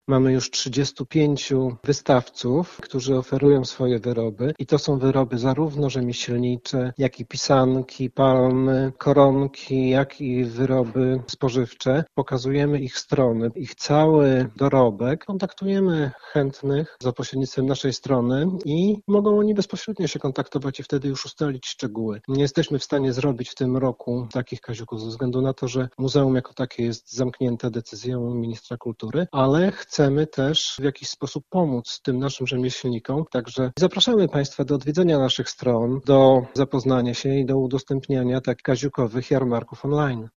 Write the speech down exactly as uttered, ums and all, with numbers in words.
Mamy już trzydziestu pięciu wystawców, którzy oferują swoje wyroby i to są wyroby zarówno rzemieślnicze, jak i pisanki, palmy, koronki, jak i wyroby spożywcze. Pokazujemy ich strony, ich cały dorobek. Kontaktujemy chętnych za pośrednictwem naszej strony i mogą oni bezpośrednio się kontaktować i wtedy już ustalić szczegóły. Nie jesteśmy w stanie zrobić w tym roku takich kaziuków ze względu na to, że muzeum jako takie jest zamknięte decyzją ministra kultury, ale chcemy też w jakiś sposób pomóc tym naszym rzemieślnikom. Także zapraszamy Państwa do odwiedzenia naszych stron, do zapoznania się i do udostępniania tak kaziukowych jarmarków online.